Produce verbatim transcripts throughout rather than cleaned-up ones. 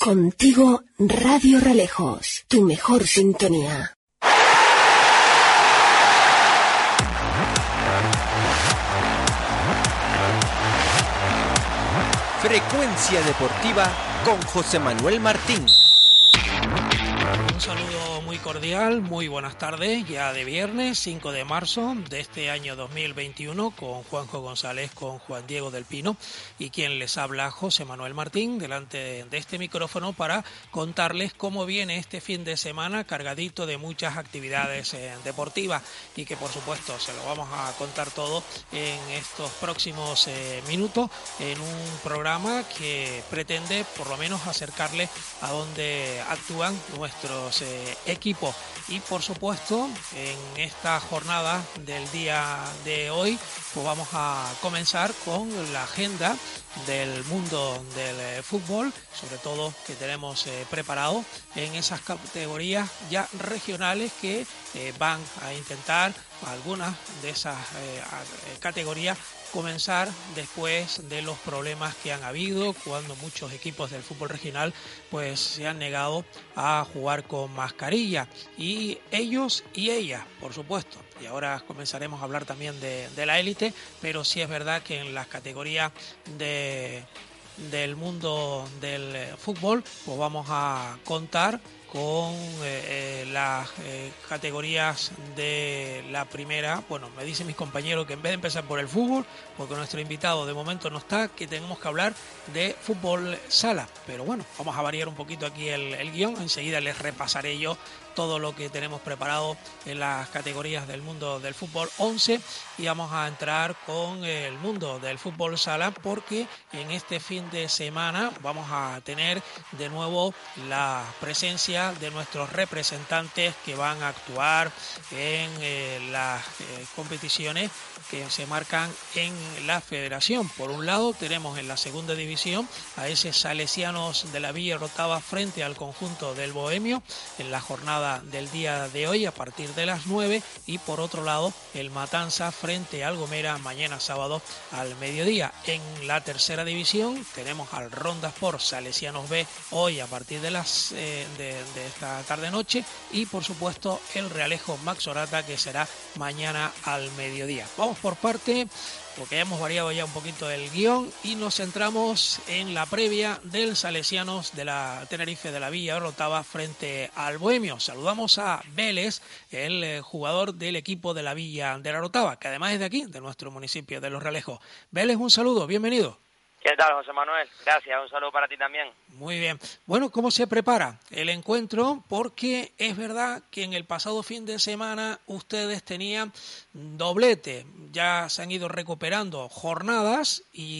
Contigo, Radio Relejos, tu mejor sintonía. Frecuencia Deportiva con José Manuel Martín. Un saludo muy cordial, muy buenas tardes, ya de viernes cinco de marzo de este año dos mil veintiuno, con Juanjo González, con Juan Diego del Pino y quien les habla, José Manuel Martín, delante de este micrófono para contarles cómo viene este fin de semana cargadito de muchas actividades eh, deportivas, y que por supuesto se lo vamos a contar todo en estos próximos eh, minutos en un programa que pretende por lo menos acercarles a donde actúan nuestros eh, equipos. Y por supuesto en esta jornada del día de hoy pues vamos a comenzar con la agenda del mundo del eh, fútbol, sobre todo que tenemos eh, preparado en esas categorías ya regionales que eh, van a intentar algunas de esas eh, categorías comenzar después de los problemas que han habido cuando muchos equipos del fútbol regional pues se han negado a jugar con mascarilla, y ellos y ellas, por supuesto. Y ahora comenzaremos a hablar también de, de la élite, pero sí es verdad que en las categorías de, del mundo del fútbol pues vamos a contar con eh, eh, las eh, categorías de la primera. Bueno, me dicen mis compañeros que en vez de empezar por el fútbol, porque nuestro invitado de momento no está, que tenemos que hablar de fútbol sala. Pero bueno, vamos a variar un poquito aquí el, el guión. Enseguida les repasaré yo todo lo que tenemos preparado en las categorías del mundo del fútbol once, y vamos a entrar con el mundo del fútbol sala, porque en este fin de semana vamos a tener de nuevo la presencia de nuestros representantes que van a actuar en eh, las eh, competiciones que se marcan en la federación. Por un lado tenemos en la segunda división a ese Salesianos de la Villa Orotava frente al conjunto del Bohemio en la jornada del día de hoy a partir de las nueve, y por otro lado el Matanza frente al Gomera mañana sábado al mediodía. En la tercera división tenemos al Ronda Sport Salesianos B hoy a partir de las eh, de, de esta tarde noche, y por supuesto el Realejo Maxorata, que será mañana al mediodía. Vamos por parte, porque hemos variado ya un poquito el guión y nos centramos en la previa del Salesianos de la Tenerife de la Villa Orotava frente al Bohemio. Saludamos a Vélez, el eh, jugador del equipo de la Villa de la Orotava, que además es de aquí, de nuestro municipio de Los Realejos. Vélez, un saludo, bienvenido. ¿Qué tal, José Manuel? Gracias, un saludo para ti también. Muy bien. Bueno, ¿cómo se prepara el encuentro? Porque es verdad que en el pasado fin de semana ustedes tenían doblete, ya se han ido recuperando jornadas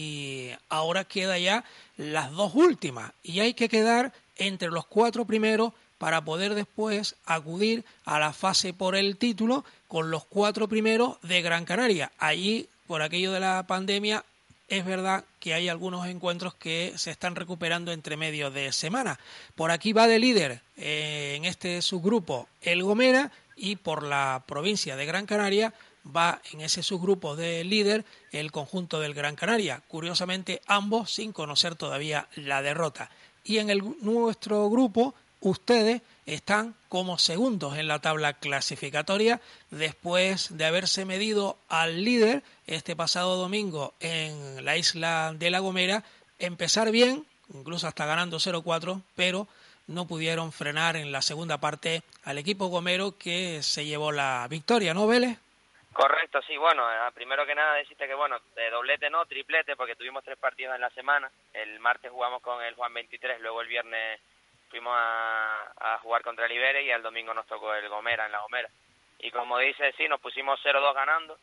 y ahora queda ya las dos últimas, y hay que quedar entre los cuatro primeros para poder después acudir a la fase por el título con los cuatro primeros de Gran Canaria. Allí, por aquello de la pandemia, es verdad que hay algunos encuentros que se están recuperando entre medio de semana. Por aquí va de líder eh, en este subgrupo el Gomera, y por la provincia de Gran Canaria va en ese subgrupo de líder el conjunto del Gran Canaria. Curiosamente, ambos sin conocer todavía la derrota. Y en el, nuestro grupo, ustedes están como segundos en la tabla clasificatoria después de haberse medido al líder este pasado domingo en la isla de La Gomera, empezar bien, incluso hasta ganando cero cuatro, pero no pudieron frenar en la segunda parte al equipo gomero, que se llevó la victoria, ¿no, Vélez? Correcto, sí, bueno, primero que nada decirte que, bueno, de doblete no, triplete, porque tuvimos tres partidos en la semana. El martes jugamos con el Juan veintitrés, luego el viernes fuimos a, a jugar contra el Iberia, y el domingo nos tocó el Gomera, en La Gomera. Y como dice, sí, nos pusimos cero dos ganando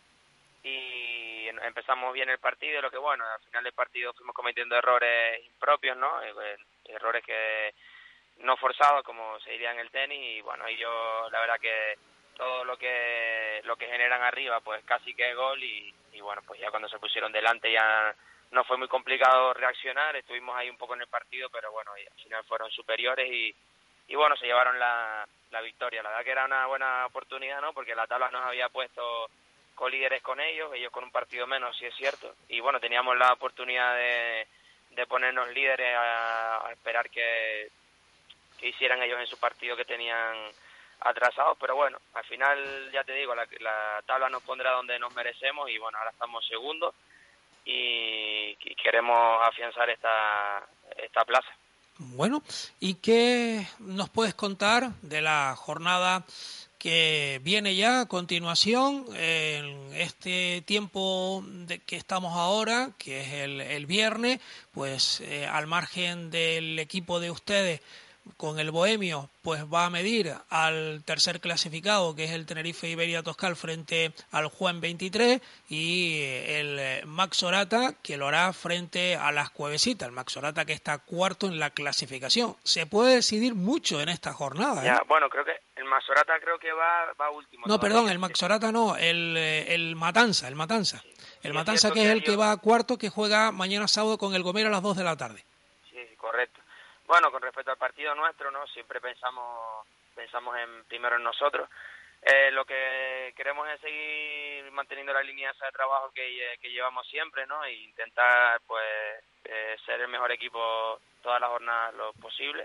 y empezamos bien el partido, y lo que bueno, al final del partido fuimos cometiendo errores impropios, ¿no? Errores que no forzados, como se diría en el tenis, y bueno, ellos la verdad que todo lo que lo que generan arriba pues casi que es gol, y, y bueno, pues ya cuando se pusieron delante ya no fue muy complicado reaccionar. Estuvimos ahí un poco en el partido, pero bueno, y al final fueron superiores y, y bueno, se llevaron la, la victoria. La verdad que era una buena oportunidad, ¿no? Porque la tabla nos había puesto colíderes con ellos, ellos con un partido menos, sí es cierto, y bueno, teníamos la oportunidad de, de ponernos líderes a, a esperar que, que hicieran ellos en su partido que tenían atrasados, pero bueno, al final ya te digo, la, la tabla nos pondrá donde nos merecemos y bueno, ahora estamos segundos y, y queremos afianzar esta, esta plaza. Bueno, ¿y qué nos puedes contar de la jornada que viene ya a continuación, en este tiempo de que estamos ahora, que es el, el viernes, pues eh, al margen del equipo de ustedes con el Bohemio, pues va a medir al tercer clasificado, que es el Tenerife Iberia Toscal, frente al Juan veintitrés, y el Max Orata, que lo hará frente a las Cuevesitas, el Max Orata que está cuarto en la clasificación. Se puede decidir mucho en esta jornada, ¿eh? Ya, bueno, creo que el Max Orata creo que va, va último. No, todavía. perdón, el Max Orata no, el, el Matanza, el Matanza. Sí. El Sí, Matanza es que es el que que yo... va a cuarto, que juega mañana sábado con el Gomera a las dos de la tarde. Sí, correcto. Bueno, con respecto al partido nuestro, ¿no? Siempre pensamos pensamos en primero en nosotros. Eh, lo que queremos es seguir manteniendo la línea esa de trabajo que, que llevamos siempre, ¿no? E intentar, pues, eh, ser el mejor equipo todas las jornadas lo posible.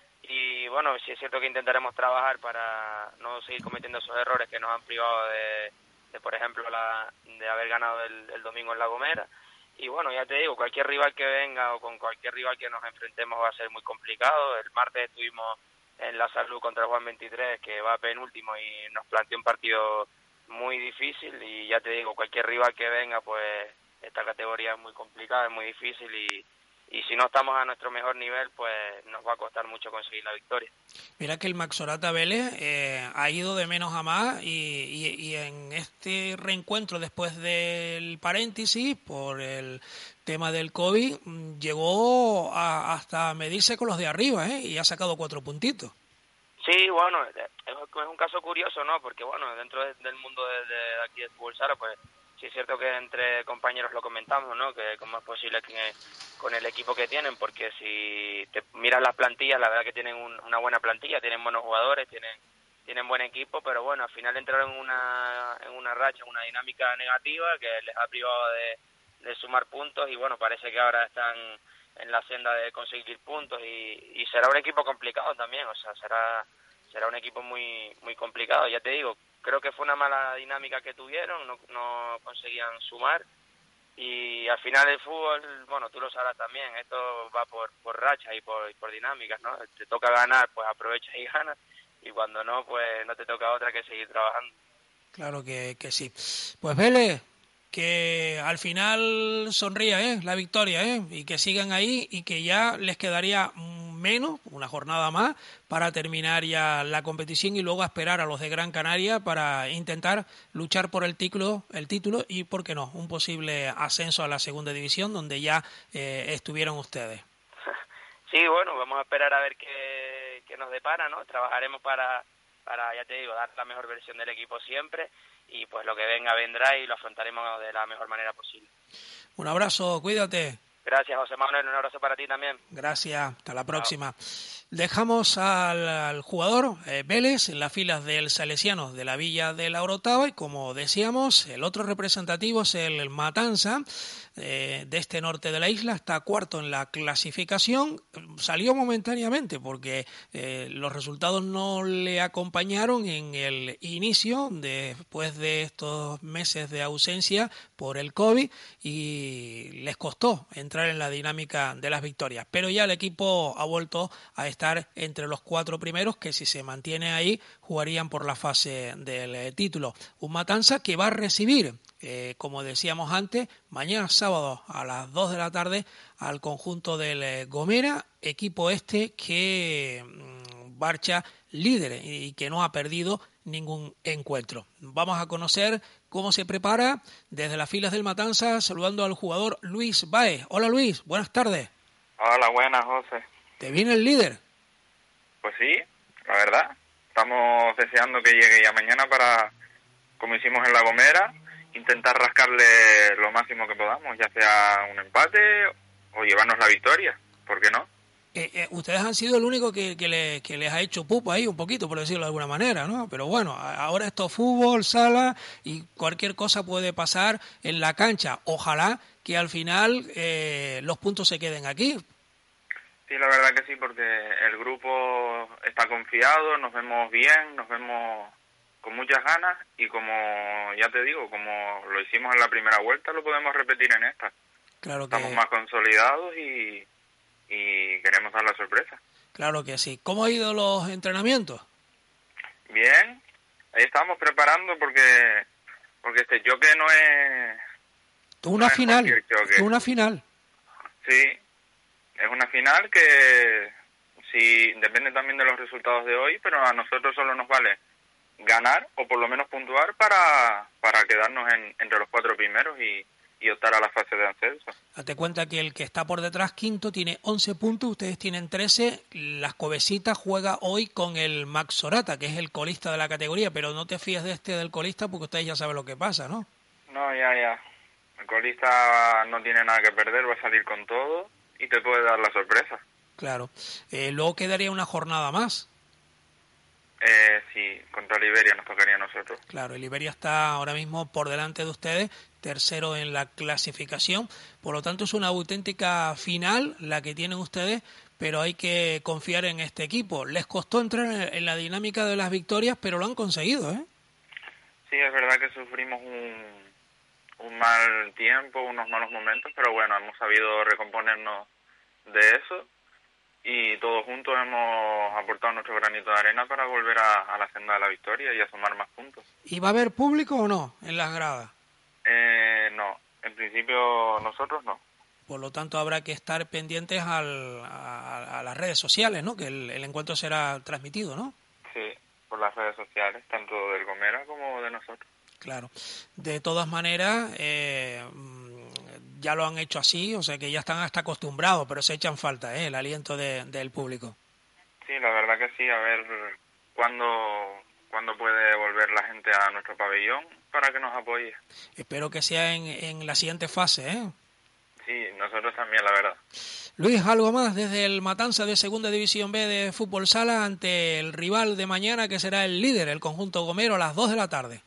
Y, bueno, sí es cierto que intentaremos trabajar para no seguir cometiendo esos errores que nos han privado de, de por ejemplo, la, de haber ganado el, el domingo en La Gomera. Y bueno, ya te digo, cualquier rival que venga o con cualquier rival que nos enfrentemos va a ser muy complicado. El martes estuvimos en La Salud contra el Juan veintitrés, que va penúltimo y nos planteó un partido muy difícil. Y ya te digo, cualquier rival que venga, pues esta categoría es muy complicada, es muy difícil y, y si no estamos a nuestro mejor nivel, pues nos va a costar mucho conseguir la victoria. Mira que el Max Orata Vélez eh, ha ido de menos a más y, y, y en este reencuentro después del paréntesis por el tema del COVID llegó a, hasta medirse con los de arriba, ¿eh? Y ha sacado cuatro puntitos. Sí, bueno, es un caso curioso, ¿no? Porque bueno, dentro del mundo de, de aquí de Fútbol Sala, pues sí es cierto que entre compañeros lo comentamos, ¿no? Que cómo es posible que con el equipo que tienen, porque si te miras las plantillas, la verdad que tienen un, una buena plantilla, tienen buenos jugadores, tienen tienen buen equipo, pero bueno, al final entraron en una en una racha, una dinámica negativa que les ha privado de, de sumar puntos y bueno, parece que ahora están en la senda de conseguir puntos y, y será un equipo complicado también, o sea, será será un equipo muy muy complicado, ya te digo. Creo que fue una mala dinámica que tuvieron, no, no conseguían sumar y al final el fútbol, bueno, tú lo sabrás también, esto va por, por rachas y por, y por dinámicas, ¿no? Te toca ganar, pues aprovechas y ganas y cuando no, pues no te toca otra que seguir trabajando. Claro que, que sí. Pues Vélez, que al final sonría, ¿eh? La victoria, ¿eh? Y que sigan ahí y que ya les quedaría menos, una jornada más, para terminar ya la competición y luego a esperar a los de Gran Canaria para intentar luchar por el título, el título y, ¿por qué no?, un posible ascenso a la segunda división donde ya eh, estuvieron ustedes. Sí, bueno, vamos a esperar a ver qué, qué nos depara, ¿no? Trabajaremos para, para, ya te digo, dar la mejor versión del equipo siempre y pues lo que venga vendrá y lo afrontaremos de la mejor manera posible. Un abrazo, cuídate. Gracias, José Manuel, un abrazo para ti también. Gracias, hasta la próxima. Chao. Dejamos al, al jugador eh, Vélez en las filas del Salesiano de la Villa de la Orotava y como decíamos, el otro representativo es el Matanza eh, de este norte de la isla, está cuarto en la clasificación, salió momentáneamente porque eh, los resultados no le acompañaron en el inicio después de estos meses de ausencia por el COVID y les costó entrar en la dinámica de las victorias, pero ya el equipo ha vuelto a estar entre los cuatro primeros que si se mantiene ahí jugarían por la fase del eh, título. Un Matanza que va a recibir, eh, como decíamos antes, mañana sábado a las dos de la tarde al conjunto del eh, Gomera, equipo este que mmm, marcha líder y que no ha perdido ningún encuentro. Vamos a conocer cómo se prepara desde las filas del Matanza, saludando al jugador Luis Baez. Hola Luis, buenas tardes. Hola, buenas, José. ¿Te viene el líder? Pues sí, la verdad. Estamos deseando que llegue ya mañana para, como hicimos en La Gomera, intentar rascarle lo máximo que podamos, ya sea un empate o llevarnos la victoria. ¿Por qué no? Eh, eh, ustedes han sido el único que, que, le, que les ha hecho pupa ahí un poquito, por decirlo de alguna manera, ¿no? Pero bueno, ahora esto es fútbol, sala y cualquier cosa puede pasar en la cancha. Ojalá que al final eh, los puntos se queden aquí. Sí, la verdad que sí, porque el grupo está confiado, nos vemos bien, nos vemos con muchas ganas y como ya te digo, como lo hicimos en la primera vuelta, lo podemos repetir en esta. Claro que... Estamos más consolidados y, y queremos dar la sorpresa. Claro que sí. ¿Cómo han ido los entrenamientos? Bien, ahí estamos preparando porque porque este choque no es... Tú una no es final, choque. tú una final. Sí, es una final que sí depende también de los resultados de hoy, pero a nosotros solo nos vale ganar o por lo menos puntuar para, para quedarnos en, entre los cuatro primeros y, y optar a la fase de ascenso. Date cuenta que el que está por detrás, quinto, tiene once puntos, ustedes tienen trece. Las Covesitas juega hoy con el Max Sorata, que es el colista de la categoría, pero no te fíes de este del colista porque ustedes ya saben lo que pasa, ¿no? No, ya, ya. El colista no tiene nada que perder, va a salir con todo y te puede dar la sorpresa. Claro. Eh, luego quedaría una jornada más. Eh, sí, contra Liberia nos tocaría a nosotros. Claro, el Liberia está ahora mismo por delante de ustedes, tercero en la clasificación, por lo tanto es una auténtica final la que tienen ustedes, pero hay que confiar en este equipo. Les costó entrar en la dinámica de las victorias, pero lo han conseguido, ¿eh? Sí, es verdad que sufrimos un, un mal tiempo, unos malos momentos, pero bueno, hemos sabido recomponernos de eso. Y todos juntos hemos aportado nuestro granito de arena para volver a, a la senda de la victoria y a sumar más puntos. ¿Y va a haber público o no en las gradas? Eh, no, en principio nosotros no. Por lo tanto habrá que estar pendientes al, a, a las redes sociales, ¿no? Que el, el encuentro será transmitido, ¿no? Sí, por las redes sociales, tanto del Gomera como de nosotros. Claro. De todas maneras, eh, ya lo han hecho así, o sea que ya están hasta acostumbrados, pero se echan falta, ¿eh? El aliento de, del público. Sí, la verdad que sí, a ver cuándo, cuándo puede volver la gente a nuestro pabellón para que nos apoye. Espero que sea en, en la siguiente fase, ¿eh? Sí, nosotros también, la verdad. Luis, ¿algo más desde el Matanza de Segunda División B de Fútbol Sala ante el rival de mañana que será el líder, el conjunto gomero, a las dos de la tarde?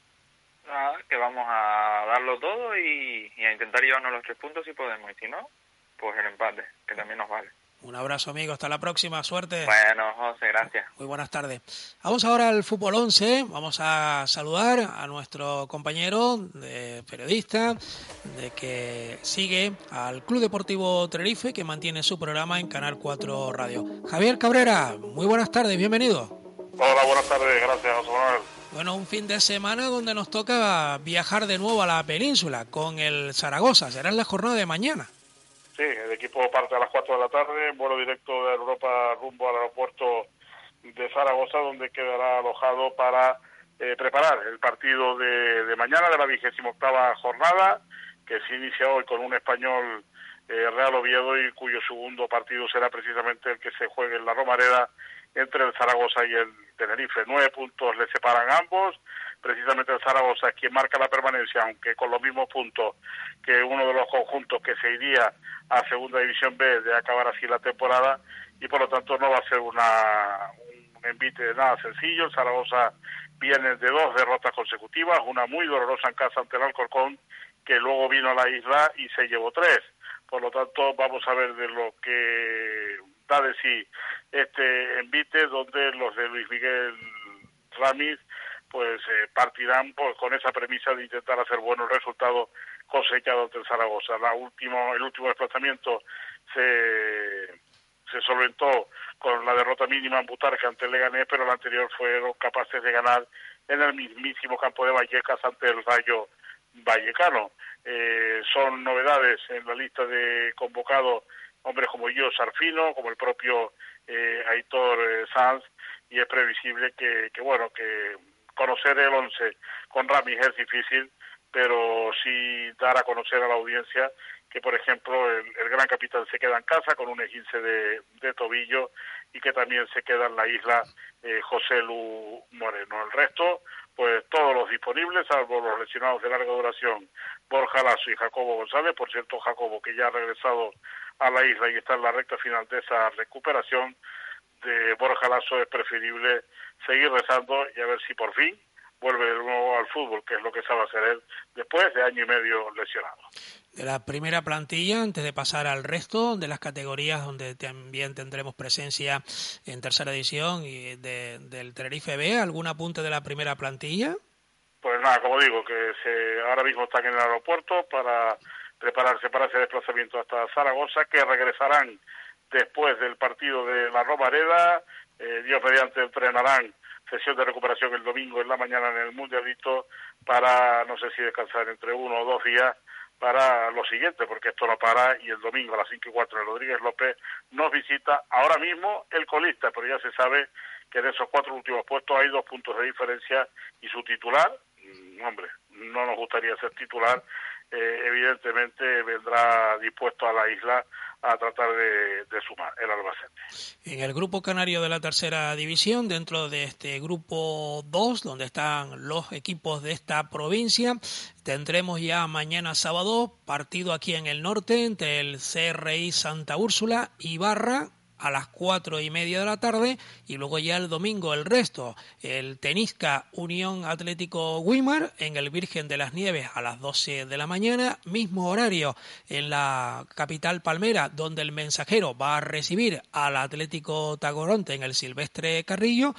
Nada, que vamos a darlo todo y, y a intentar llevarnos los tres puntos si podemos, y si no, pues el empate, que también nos vale. Un abrazo, amigo, hasta la próxima, suerte. Bueno, José, gracias. Muy buenas tardes. Vamos ahora al Fútbol once, vamos a saludar a nuestro compañero de periodista de que sigue al Club Deportivo Tenerife, que mantiene su programa en Canal cuatro Radio. Javier Cabrera, muy buenas tardes, bienvenido. Hola, buenas tardes, gracias, José Manuel. Bueno, un fin de semana donde nos toca viajar de nuevo a la península con el Zaragoza, será en la jornada de mañana. Sí, el equipo parte a las cuatro de la tarde, vuelo directo de Europa rumbo al aeropuerto de Zaragoza, donde quedará alojado para eh, preparar el partido de, de mañana de la vigésima octava jornada, que se inicia hoy con un Español eh, Real Oviedo y cuyo segundo partido será precisamente el que se juegue en la Romareda entre el Zaragoza y el Tenerife. Nueve puntos le separan ambos. Precisamente el Zaragoza es quien marca la permanencia, aunque con los mismos puntos que uno de los conjuntos que se iría a Segunda División B de acabar así la temporada, y por lo tanto no va a ser una un envite de nada sencillo. El Zaragoza viene de dos derrotas consecutivas, una muy dolorosa en casa ante el Alcorcón, que luego vino a la isla y se llevó tres. Por lo tanto, vamos a ver de lo que da de sí este envite, donde los de Luis Miguel Ramis pues eh, partirán pues, con esa premisa de intentar hacer buenos resultados cosechados ante el Zaragoza. La último, el último desplazamiento se, se solventó con la derrota mínima en Butarque ante el Leganés, pero la anterior fueron capaces de ganar en el mismísimo campo de Vallecas ante el Rayo Vallecano. Eh, son novedades en la lista de convocados hombres como yo, Sarfino, como el propio eh, Aitor eh, Sanz, y es previsible que, que bueno, que conocer el once con Ramis es difícil, pero sí dar a conocer a la audiencia que, por ejemplo, el, el gran capitán se queda en casa con un esguince de, de tobillo y que también se queda en la isla eh, José Lu Moreno. El resto, pues todos los disponibles, salvo los lesionados de larga duración, Borja Lasso y Jacobo González. Por cierto, Jacobo, que ya ha regresado a la isla y está en la recta final de esa recuperación de Borja Lasso, es preferible seguir rezando y a ver si por fin vuelve de nuevo al fútbol, que es lo que sabe hacer él después de año y medio lesionado. De la primera plantilla, antes de pasar al resto de las categorías donde también tendremos presencia en tercera división y de, del Tenerife B, ¿algún apunte de la primera plantilla? Pues nada, como digo, que se, ahora mismo están en el aeropuerto para prepararse para ese desplazamiento hasta Zaragoza, que regresarán después del partido de la Romareda. eh, Dios mediante entrenarán sesión de recuperación el domingo en la mañana en el Mundialito para, no sé si descansar entre uno o dos días para lo siguiente, porque esto no para, y el domingo a las cinco y cuatro de Rodríguez López nos visita ahora mismo el colista, pero ya se sabe que en esos cuatro últimos puestos hay dos puntos de diferencia y su titular, mmm, hombre, no nos gustaría ser titular, eh, evidentemente vendrá dispuesto a la isla a tratar de, de sumar el Albacete. En el grupo canario de la tercera división, dentro de este grupo dos, donde están los equipos de esta provincia, tendremos ya mañana sábado partido aquí en el norte entre el C R I Santa Úrsula y Barra a las cuatro y media de la tarde, y luego ya el domingo el resto, el Tenisca Unión Atlético Güímar en el Virgen de las Nieves a las doce de la mañana, mismo horario en la capital palmera, donde el Mensajero va a recibir al Atlético Tacoronte en el Silvestre Carrillo,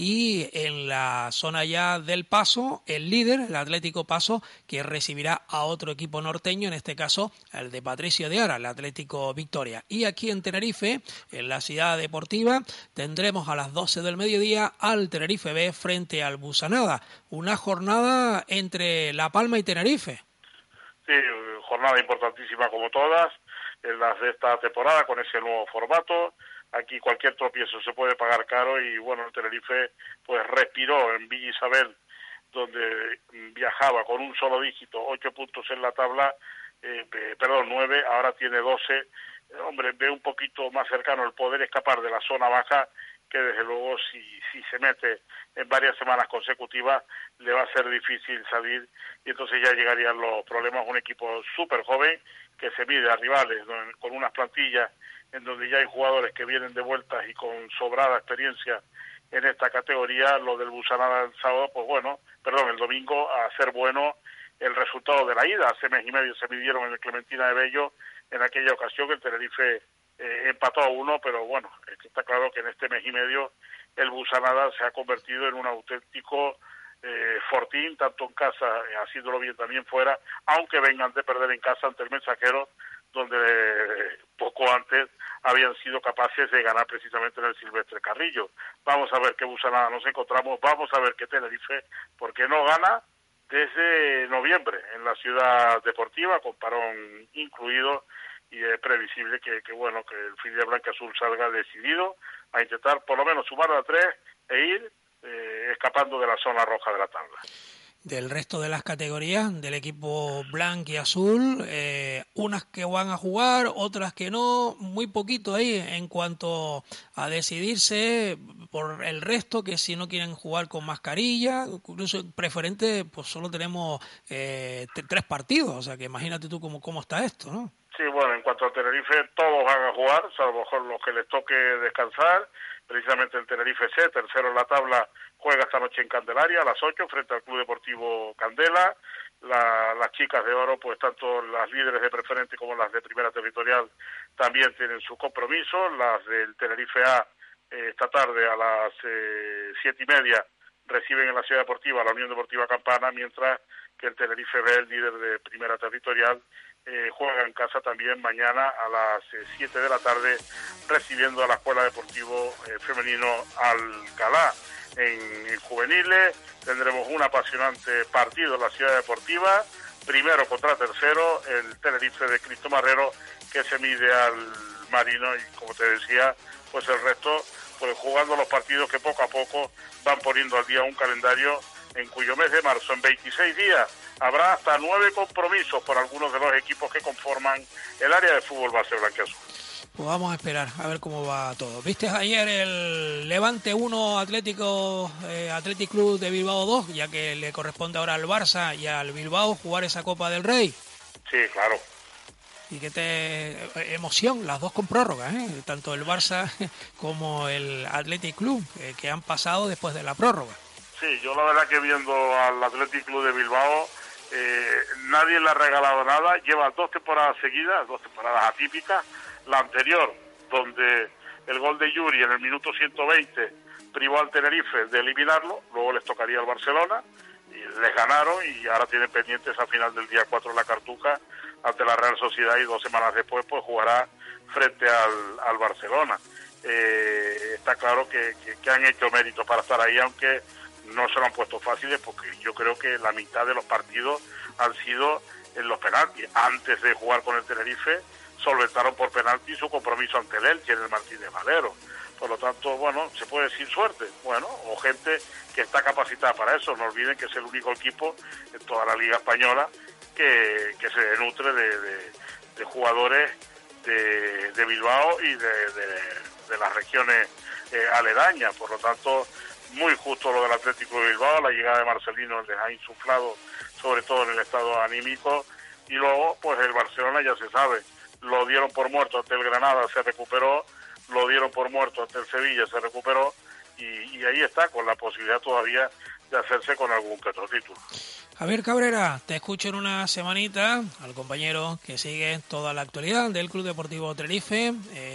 y en la zona ya del Paso, el líder, el Atlético Paso, que recibirá a otro equipo norteño, en este caso el de Patricio de Ara, el Atlético Victoria. Y aquí en Tenerife, en la ciudad deportiva, tendremos a las doce del mediodía al Tenerife B frente al Busanada, una jornada entre La Palma y Tenerife. Sí, jornada importantísima como todas, en las de esta temporada con ese nuevo formato. Aquí cualquier tropiezo se puede pagar caro y bueno, el Tenerife pues respiró en Villa Isabel, donde viajaba con un solo dígito, ocho puntos en la tabla, eh, perdón, nueve, ahora tiene doce. Hombre, ve un poquito más cercano el poder escapar de la zona baja, que desde luego si, si se mete en varias semanas consecutivas le va a ser difícil salir, y entonces ya llegarían los problemas. Un equipo súper joven que se mide a rivales con unas plantillas en donde ya hay jugadores que vienen de vueltas y con sobrada experiencia en esta categoría. Lo del Busanada el sábado, pues bueno, perdón, el domingo, a ser bueno el resultado de la ida. Hace mes y medio se midieron en el Clementina de Bello. En aquella ocasión el Tenerife eh, empató a uno, pero bueno, está claro que en este mes y medio el Busanada se ha convertido en un auténtico eh, fortín, tanto en casa, eh, haciéndolo bien también fuera, aunque vengan de perder en casa ante el Mensajero, donde eh, poco antes habían sido capaces de ganar precisamente en el Silvestre Carrillo. Vamos a ver qué Busanada nos encontramos, vamos a ver qué Tenerife, porque no gana desde noviembre en la ciudad deportiva, con parón incluido, y es previsible que, que bueno, que el filial blanca-azul salga decidido a intentar por lo menos sumar a tres e ir eh, escapando de la zona roja de la tabla. Del resto de las categorías del equipo blanco y azul, eh, unas que van a jugar, otras que no, muy poquito ahí en cuanto a decidirse por el resto, que si no quieren jugar con mascarilla, incluso preferente, pues solo tenemos eh, t- tres partidos, o sea que imagínate tú cómo, cómo está esto, ¿no? Sí, bueno, en cuanto a Tenerife, todos van a jugar, salvo mejor los que les toque descansar. Precisamente el Tenerife C, tercero en la tabla, juega esta noche en Candelaria a las ocho frente al Club Deportivo Candela. La, las chicas de oro, pues tanto las líderes de preferente como las de primera territorial también tienen su compromiso. Las del Tenerife A eh, esta tarde a las eh, siete y media reciben en la ciudad deportiva a la Unión Deportiva Campana, mientras que el Tenerife B, el líder de primera territorial, eh, juega en casa también mañana a las eh, siete de la tarde, recibiendo a la Escuela Deportivo eh, Femenino Alcalá. En, en juveniles tendremos un apasionante partido en la ciudad deportiva, primero contra tercero, el Tenerife de Cristo Marrero, que se mide al Marino, y como te decía, pues el resto, pues jugando los partidos que poco a poco van poniendo al día un calendario en cuyo mes de marzo, en veintiséis días, habrá hasta nueve compromisos por algunos de los equipos que conforman el área de fútbol base blanquiazul. Pues vamos a esperar a ver cómo va todo. ¿Viste ayer el Levante uno Atlético eh, Athletic Club de Bilbao dos, ya que le corresponde ahora al Barça y al Bilbao jugar esa Copa del Rey? Sí, claro. y qué te emoción, las dos con prórroga, ¿eh? Tanto el Barça como el Athletic Club, eh, que han pasado después de la prórroga. Sí, yo la verdad que viendo al Athletic Club de Bilbao, eh, nadie le ha regalado nada, lleva dos temporadas seguidas, dos temporadas atípicas, la anterior, donde el gol de Yuri en el minuto ciento veinte privó al Tenerife de eliminarlo, luego les tocaría al Barcelona, y les ganaron y ahora tienen pendientes a final del día cuatro en la Cartuja ante la Real Sociedad y dos semanas después pues jugará frente al, al Barcelona. Eh, está claro que, que, que han hecho méritos para estar ahí, aunque no se lo han puesto fáciles, porque yo creo que la mitad de los partidos han sido en los penaltis. Antes de jugar con el Tenerife, solventaron por penalti su compromiso ante el Elche en el Martínez Valero. Por lo tanto, bueno, se puede decir suerte, bueno, o gente que está capacitada para eso. No olviden que es el único equipo en toda la Liga Española que, que se nutre de, de, de jugadores de, de Bilbao y de, de, de las regiones eh, aledañas. Por lo tanto, muy justo lo del Atlético de Bilbao, la llegada de Marcelino les ha insuflado, sobre todo en el estado anímico, y luego, pues el Barcelona ya se sabe, lo dieron por muerto ante el Granada, se recuperó, lo dieron por muerto ante el Sevilla, se recuperó, y, y ahí está, con la posibilidad todavía de hacerse con algún que otro título. Javier Cabrera, te escucho en una semanita, al compañero que sigue toda la actualidad del Club Deportivo Tenerife,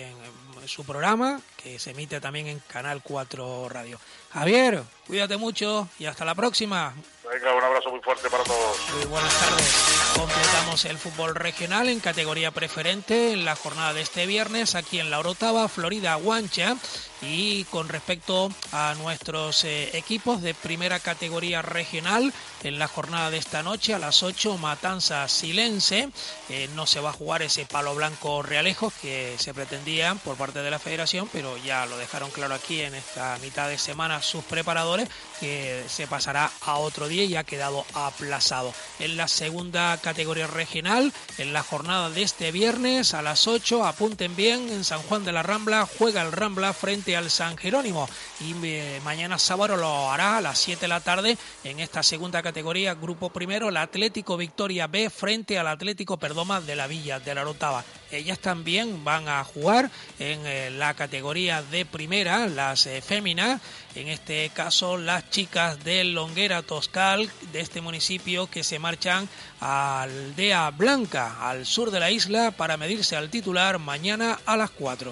en su programa, que se emite también en Canal cuatro Radio. Javier, cuídate mucho y hasta la próxima. Venga, un abrazo muy fuerte para todos. Muy buenas tardes. Completamos el fútbol regional en categoría preferente en la jornada de este viernes aquí en la Orotava, Florida Guancha. Y con respecto a nuestros eh, equipos de primera categoría regional, en la jornada de esta noche a las ocho, Matanza Silense. Eh, no se va a jugar ese palo blanco Realejos que se pretendía por parte de la federación, pero ya lo dejaron claro aquí en esta mitad de semana sus preparadores, que se pasará a otro día y ha quedado aplazado. En la segunda categoría regional, en la jornada de este viernes a las ocho, apunten bien, en San Juan de la Rambla juega el Rambla frente al San Jerónimo, y eh, mañana sábado lo hará a las siete de la tarde en esta segunda categoría, grupo primero, el Atlético Victoria B frente al Atlético Perdomo de la Villa de la Orotava. Ellas también van a jugar en eh, la categoría de primera, las eh, féminas, en este caso las chicas de Longuera Toscal, de este municipio, que se marchan a Aldea Blanca, al sur de la isla, para medirse al titular mañana a las cuatro.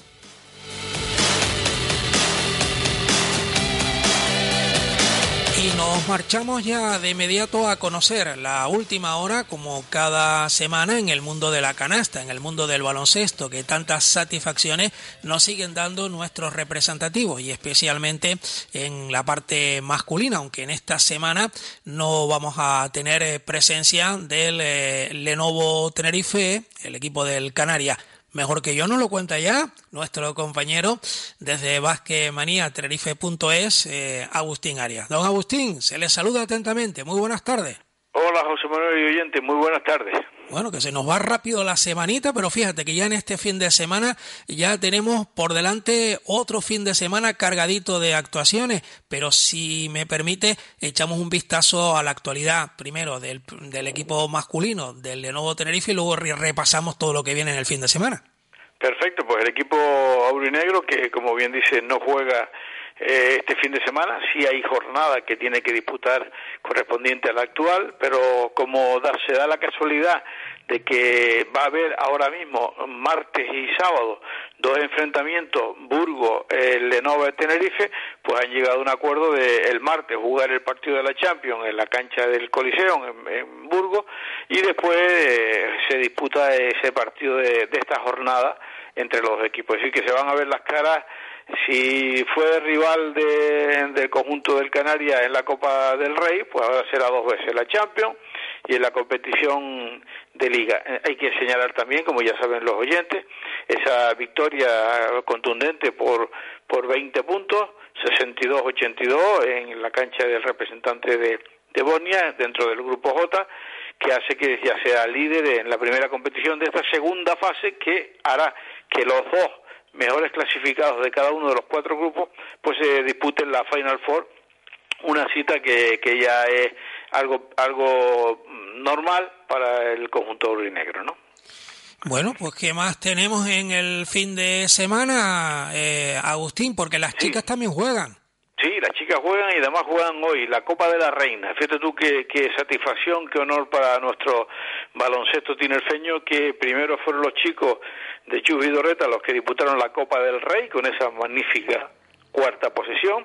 Y nos marchamos ya de inmediato a conocer la última hora, como cada semana, en el mundo de la canasta, en el mundo del baloncesto, que tantas satisfacciones nos siguen dando nuestros representativos, y especialmente en la parte masculina, aunque en esta semana no vamos a tener presencia del eh, Lenovo Tenerife, el equipo del Canarias. Mejor que yo nos lo cuenta ya nuestro compañero desde Basquemanía Tenerife punto es, eh, Agustín Arias. Don Agustín, se le saluda atentamente. Muy buenas tardes. Hola, José Manuel y oyente. Muy buenas tardes. Bueno, que se nos va rápido la semanita, pero fíjate que ya en este fin de semana ya tenemos por delante otro fin de semana cargadito de actuaciones, pero si me permite, echamos un vistazo a la actualidad, primero del, del equipo masculino del Lenovo Tenerife, y luego repasamos todo lo que viene en el fin de semana. Perfecto, pues el equipo aurinegro, que como bien dice no juega eh, este fin de semana, sí hay jornada que tiene que disputar correspondiente a la actual, pero como da, se da la casualidad de que va a haber ahora mismo, martes y sábado, dos enfrentamientos, Burgos, el Lenovo de Tenerife, pues han llegado a un acuerdo de el martes jugar el partido de la Champions en la cancha del Coliseo en, en Burgos, y después eh, se disputa ese partido de, de esta jornada entre los equipos. Es decir, que se van a ver las caras. Si fue rival de, del conjunto del Canarias en la Copa del Rey, pues ahora será dos veces la Champions, y en la competición de Liga. Hay que señalar también, como ya saben los oyentes, esa victoria contundente por por veinte puntos, sesenta y dos a ochenta y dos, en la cancha del representante de, de Bosnia, dentro del Grupo J, que hace que ya sea líder en la primera competición de esta segunda fase, que hará que los dos mejores clasificados de cada uno de los cuatro grupos pues se eh, disputen la Final Four, una cita que, que ya es algo algo normal para el conjunto aurinegro, ¿no? Bueno, pues ¿qué más tenemos en el fin de semana, eh, Agustín? Porque las sí. chicas también juegan. Sí, las chicas juegan y además juegan hoy la Copa de la Reina. Fíjate tú qué, qué satisfacción, qué honor para nuestro baloncesto tinerfeño, que primero fueron los chicos de Chus Vidorreta los que disputaron la Copa del Rey con esa magnífica cuarta posición.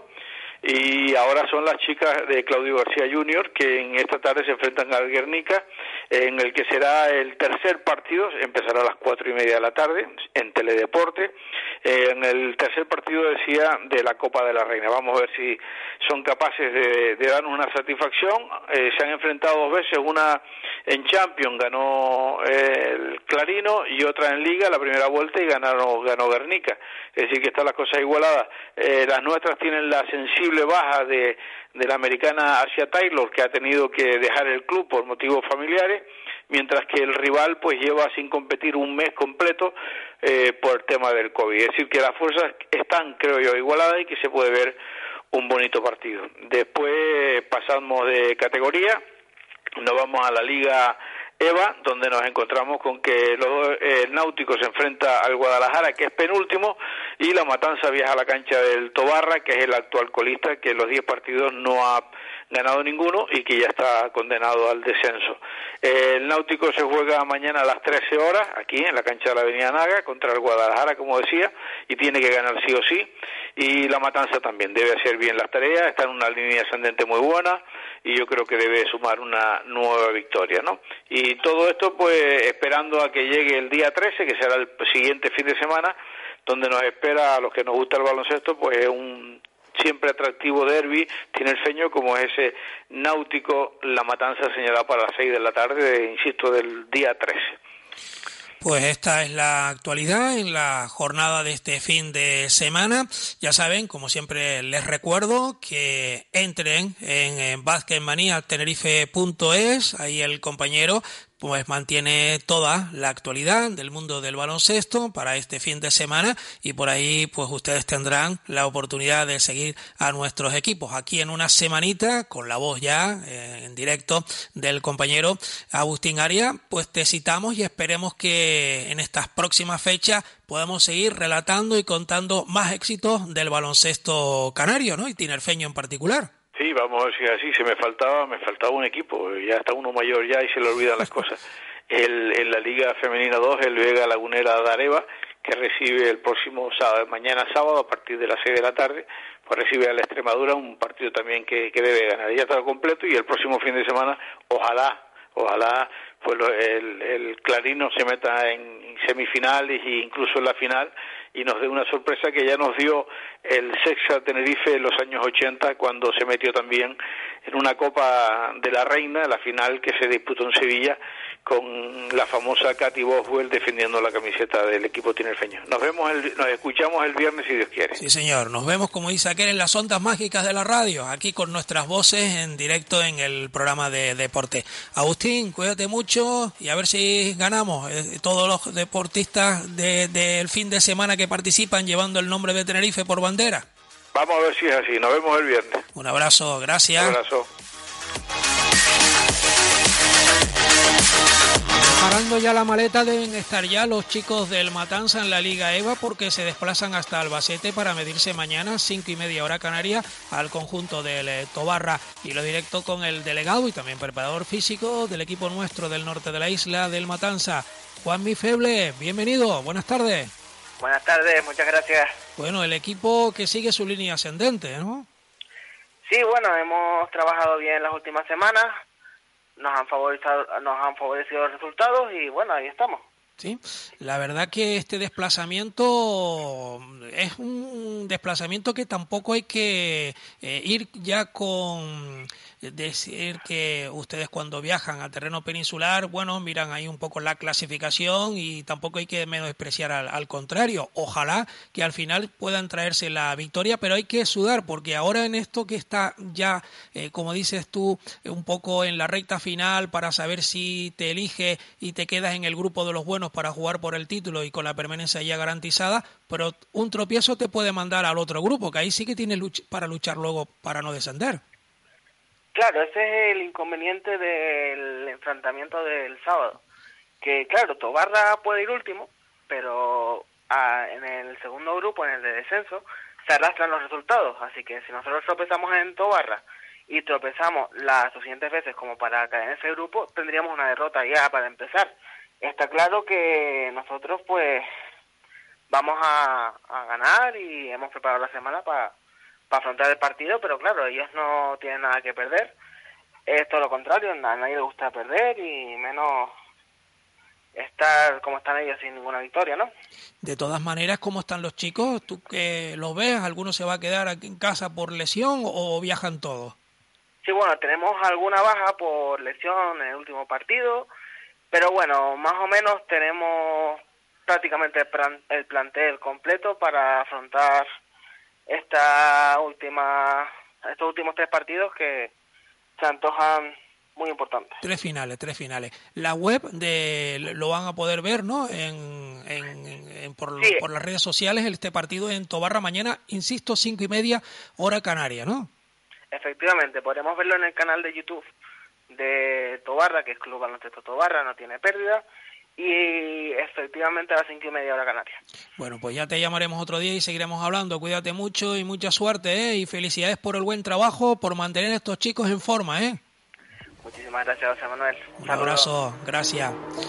Y ahora son las chicas de Claudio García junior que en esta tarde se enfrentan al Guernica, en el que será el tercer partido, empezará a las cuatro y media de la tarde en Teledeporte, eh, en el tercer partido, decía, de la Copa de la Reina. Vamos a ver si son capaces de, de darnos una satisfacción. Eh, se han enfrentado dos veces, una en Champions ganó eh, el Clarino y otra en Liga la primera vuelta y ganaron, ganó Guernica. Es decir, que están las cosas igualadas. Eh, las nuestras tienen la sensible baja de, de la americana Asia Taylor, que ha tenido que dejar el club por motivos familiares, mientras que el rival pues lleva sin competir un mes completo eh, por el tema del COVID. Es decir, que las fuerzas están, creo yo, igualadas y que se puede ver un bonito partido. Después pasamos de categoría, nos vamos a la Liga EVA, donde nos encontramos con que los eh, el Náutico se enfrenta al Guadalajara, que es penúltimo, y la Matanza viaja a la cancha del Tobarra, que es el actual colista, que en los diez partidos no ha ganado ninguno y que ya está condenado al descenso. Eh, el Náutico se juega mañana a las trece horas, aquí en la cancha de la Avenida Naga, contra el Guadalajara, como decía, y tiene que ganar sí o sí, y la Matanza también debe hacer bien las tareas, está en una línea ascendente muy buena, y yo creo que debe sumar una nueva victoria, ¿no? Y todo esto, pues, esperando a que llegue el día trece, que será el siguiente fin de semana, donde nos espera, a los que nos gusta el baloncesto, pues un siempre atractivo derbi tinerfeño, como es ese Náutico La Matanza, señalado para las seis de la tarde, insisto, del día trece. Pues esta es la actualidad en la jornada de este fin de semana. Ya saben, como siempre les recuerdo, que entren en, en basketmania tenerife punto es, ahí el compañero pues mantiene toda la actualidad del mundo del baloncesto para este fin de semana, y por ahí pues ustedes tendrán la oportunidad de seguir a nuestros equipos aquí en una semanita, con la voz ya eh, en directo del compañero Agustín Arias. Pues te citamos y esperemos que en estas próximas fechas podamos seguir relatando y contando más éxitos del baloncesto canario, ¿no? Y tinerfeño en particular. Sí, vamos a ver si así. Se me faltaba, me faltaba un equipo. Ya está uno mayor ya y se le olvidan las cosas. El, en la Liga Femenina dos, el Vega Lagunera de Areva, que recibe el próximo sábado, mañana sábado, a partir de las seis de la tarde, pues recibe a la Extremadura, un partido también que, que debe ganar. Ya está completo, y el próximo fin de semana, ojalá, ojalá, pues el, el Clarino se meta en semifinales e incluso en la final, y nos dé una sorpresa que ya nos dio el Sexa Tenerife en los años ochenta, cuando se metió también en una Copa de la Reina, la final que se disputó en Sevilla, con la famosa Katy Boswell defendiendo la camiseta del equipo tinerfeño. Nos vemos, el, nos escuchamos el viernes, si Dios quiere. Sí, señor, nos vemos, como dice aquel, en las ondas mágicas de la radio, aquí con nuestras voces en directo en el programa de deporte. Agustín, cuídate mucho y a ver si ganamos eh, todos los deportistas de, del fin de semana que participan llevando el nombre de Tenerife por bandera. Vamos a ver si es así. Nos vemos el viernes. Un abrazo, gracias. Un abrazo. Preparando ya la maleta deben estar ya los chicos del Matanza en la Liga EVA, porque se desplazan hasta Albacete para medirse mañana, cinco y media hora canaria, al conjunto del eh, Tobarra. Y lo directo con el delegado y también preparador físico del equipo nuestro del norte de la isla del Matanza, Juanmi Feble. Bienvenido, buenas tardes. Buenas tardes, muchas gracias. Bueno, el equipo que sigue su línea ascendente, ¿no? Sí, bueno, hemos trabajado bien las últimas semanas, nos han favorecido, nos han favorecido los resultados y bueno, ahí estamos. Sí, la verdad que este desplazamiento es un desplazamiento que tampoco hay que eh, ir ya con decir que ustedes cuando viajan al terreno peninsular, bueno, miran ahí un poco la clasificación y tampoco hay que menospreciar al, al contrario. Ojalá que al final puedan traerse la victoria, pero hay que sudar, porque ahora en esto que está ya, eh, como dices tú, un poco en la recta final para saber si te elige y te quedas en el grupo de los buenos para jugar por el título y con la permanencia ya garantizada, pero un tropiezo te puede mandar al otro grupo, que ahí sí que tienes luch- para luchar luego para no descender. Claro, ese es el inconveniente del enfrentamiento del sábado, que claro, Tobarra puede ir último, pero a, en el segundo grupo, en el de descenso, se arrastran los resultados, así que si nosotros tropezamos en Tobarra y tropezamos las suficientes veces como para caer en ese grupo, tendríamos una derrota ya para empezar. Está claro que nosotros pues vamos a, a ganar y hemos preparado la semana para para afrontar el partido, pero claro, ellos no tienen nada que perder, es todo lo contrario, a nadie le gusta perder y menos estar como están ellos sin ninguna victoria, ¿no? De todas maneras, ¿cómo están los chicos? ¿Tú que los ves? ¿Alguno se va a quedar aquí en casa por lesión o viajan todos? Sí, bueno, tenemos alguna baja por lesión en el último partido, pero bueno, más o menos tenemos prácticamente el, plan, el plantel completo para afrontar esta última, estos últimos tres partidos que se antojan muy importantes. Tres finales, tres finales. La web de lo van a poder ver, ¿no? En, en, en por, sí. por las redes sociales, este partido en Tobarra mañana, insisto, cinco y media, hora canaria, ¿no? Efectivamente, podremos verlo en el canal de YouTube de Tobarra, que es Club Baloncesto Tobarra, no tiene pérdida. Y efectivamente a las cinco y media hora canaria. Bueno, pues ya te llamaremos otro día y seguiremos hablando. Cuídate mucho y mucha suerte, ¿eh? Y felicidades por el buen trabajo, por mantener a estos chicos en forma, ¿eh? Muchísimas gracias, José Manuel. Un abrazo, gracias.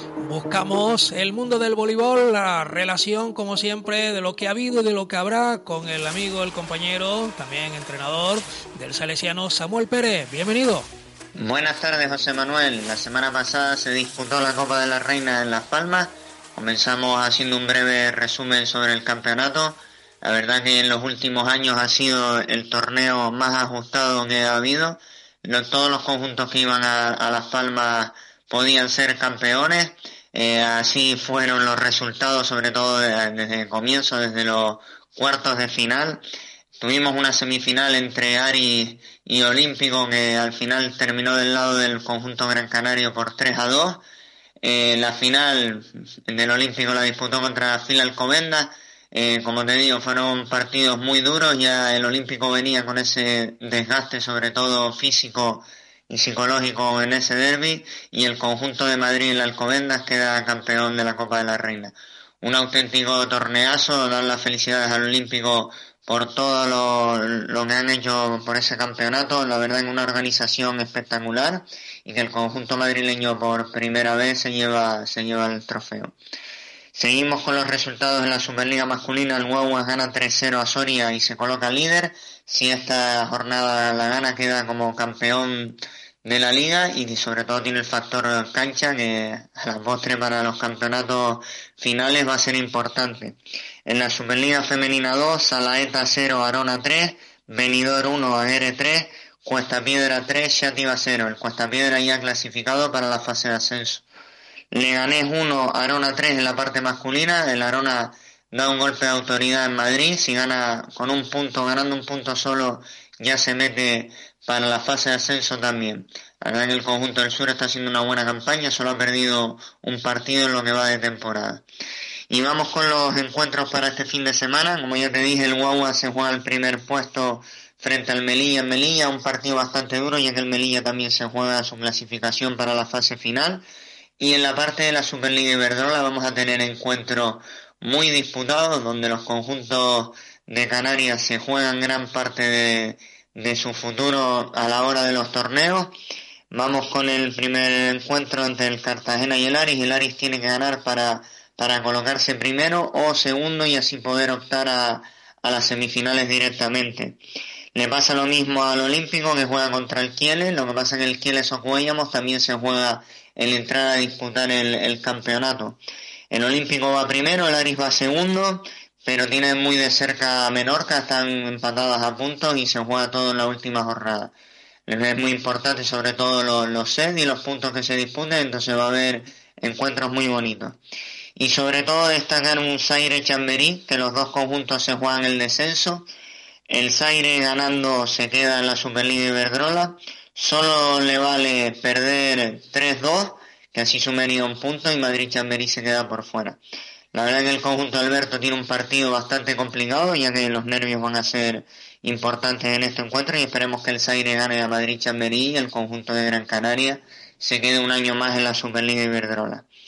Buscamos el mundo del voleibol, la relación, como siempre, de lo que ha habido y de lo que habrá con el amigo, el compañero, también entrenador del salesiano Samuel Pérez. Bienvenido. Buenas tardes, José Manuel. La semana pasada se disputó la Copa de la Reina en Las Palmas. Comenzamos haciendo un breve resumen sobre el campeonato. La verdad que en los últimos años ha sido el torneo más ajustado que ha habido. Todos los conjuntos que iban a, a Las Palmas podían ser campeones. Eh, así fueron los resultados, sobre todo de, desde el comienzo, desde los cuartos de final. Tuvimos una semifinal entre Aris y Olímpico que al final terminó del lado del conjunto Gran Canario por tres a dos. Eh, la final del Olímpico la disputó contra Fila Alcobendas. Eh, como te digo, fueron partidos muy duros. Ya el Olímpico venía con ese desgaste, sobre todo físico y psicológico, en ese derbi. Y el conjunto de Madrid, el Alcobendas, queda campeón de la Copa de la Reina. Un auténtico torneazo. Dar las felicidades al Olímpico por todo lo, lo que han hecho por ese campeonato, la verdad en una organización espectacular, y que el conjunto madrileño por primera vez se lleva, se lleva el trofeo. Seguimos con los resultados de la Superliga masculina. El Guaguas gana tres cero a Soria y se coloca líder. Si esta jornada la gana, queda como campeón de la liga, y sobre todo tiene el factor cancha, que a la postre para los campeonatos finales va a ser importante. En la Superliga Femenina dos, Salaeta cero, Arona tres, Benidorm uno, Aguere tres, Cuesta Piedra tres, Xàtiva cero. El Cuesta Piedra ya clasificado para la fase de ascenso. Leganés uno, Arona tres en la parte masculina. El Arona da un golpe de autoridad en Madrid. Si gana con un punto, ganando un punto solo, ya se mete para la fase de ascenso también. La verdad que el conjunto del sur está haciendo una buena campaña, solo ha perdido un partido en lo que va de temporada. Y vamos con los encuentros para este fin de semana. Como ya te dije, el Guagua se juega el primer puesto frente al Melilla en Melilla, un partido bastante duro, ya que el Melilla también se juega su clasificación para la fase final. Y en la parte de la Superliga Iberdrola vamos a tener encuentros muy disputados, donde los conjuntos de Canarias se juegan gran parte de, de su futuro a la hora de los torneos. Vamos con el primer encuentro entre el Cartagena y el Aris. El Aris tiene que ganar para para colocarse primero o segundo y así poder optar a, a las semifinales directamente. Le pasa lo mismo al Olímpico, que juega contra el Kieles. Lo que pasa es que el Kieles Ocuellamos también se juega el entrar a disputar el, el campeonato. El Olímpico va primero, el Aris va segundo, pero tiene muy de cerca a Menorca, están empatadas a puntos y se juega todo en la última jornada. Es muy importante, sobre todo los, los sets y los puntos que se disputen, entonces va a haber encuentros muy bonitos. Y sobre todo destacar un Zaire-Chamberí, que los dos conjuntos se juegan el descenso. El Zaire ganando se queda en la Superliga Iberdrola. Solo le vale perder tres dos, que así sumaría un punto, y Madrid-Chamberí se queda por fuera. La verdad que el conjunto de Alberto tiene un partido bastante complicado, ya que los nervios van a ser importantes en este encuentro, y esperemos que el Zaire gane a Madrid-Chamberí y el conjunto de Gran Canaria se quede un año más en la Superliga Iberdrola.